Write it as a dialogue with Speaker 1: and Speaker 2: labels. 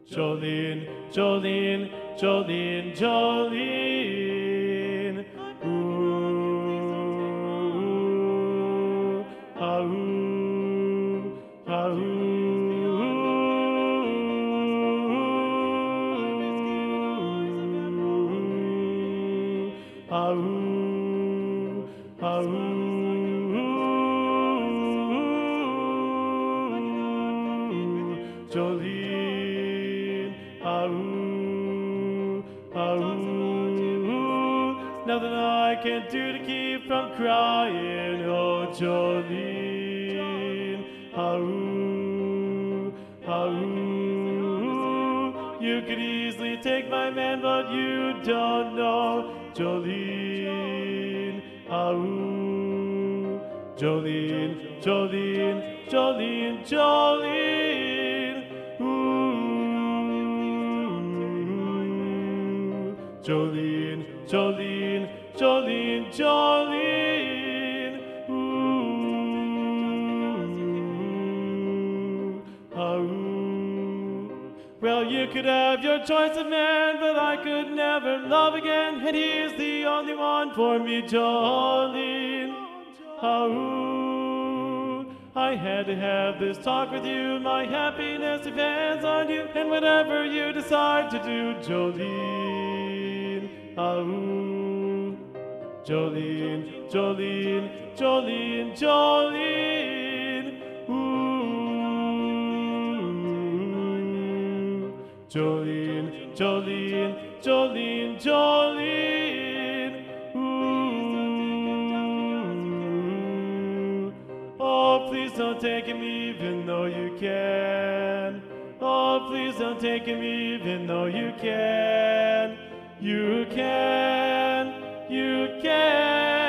Speaker 1: Jolene, Jolene, Jolene, Jolene. Ooh, ah, ooh, ah, ooh, ah, ooh, ah, ooh, Jolene, ah, ooh, ah, ooh. Nothing I can do to keep from crying, oh Jolene, ah, ooh, ah, ooh. You could easily take my man, but you don't know, Jolene, ah, ooh. Jolene, Jolene, Jolene, Jolene. Ooh. Jolene, Jolene, Jolene, Jolene. Ooh. Ah, ooh. Well, you could have your choice of man, but I could never love again, and he is the only one for me, Jolene. Ah, ooh. I had to have this talk with you. My happiness depends on you, and whatever you decide to do, Jolene. Ah, ooh. Jolene, Jolene, Jolene, Jolene. Ooh. Jolene, Jolene, Jolene, Jolene. Ooh. Oh, please don't take him even though you can. Oh, please don't take him even though you can. You can, you can.